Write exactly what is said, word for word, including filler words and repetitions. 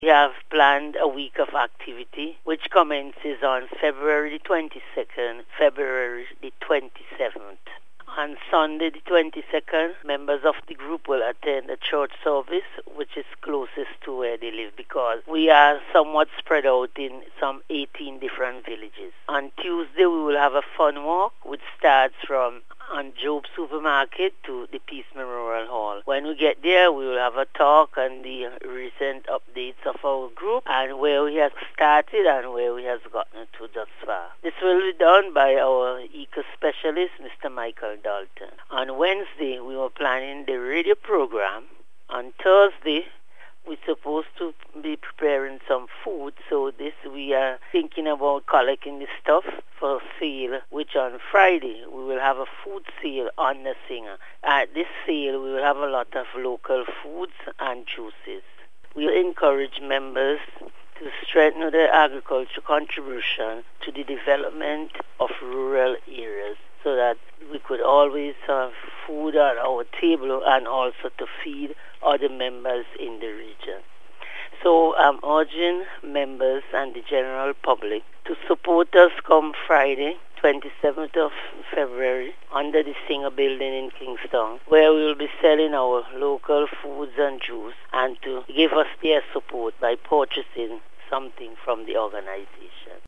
We have planned a week of activity which commences on February the twenty-second, February the twenty-seventh. On Sunday the twenty-second, members of the group will attend a church service which is closest to where they live because we are somewhat spread out in some eighteen different villages. On Tuesday we will have a fun walk which starts from on Job Supermarket to the Peace Memorial Hall. When we get there, we will have a talk on the recent updates of our group and where we have started and where we have gotten to thus far. This will be done by our eco specialist, Mister Michael Dalton. On Wednesday, we were planning the radio program. On Thursday, we're supposed to be preparing some food, so this we are thinking about collecting the stuff for sale, which on Friday we will have a food sale on the Singer. At this sale, we will have a lot of local foods and juices. We will encourage members to strengthen their agriculture contribution to the development of rural areas so that we could always have food on our table and also to feed other members in the region. So I'm urging members and the general public to support us come Friday, twenty-seventh of February, under the Singer Building in Kingston, where we will be selling our local foods and juice, and to give us their support by purchasing something from the organization.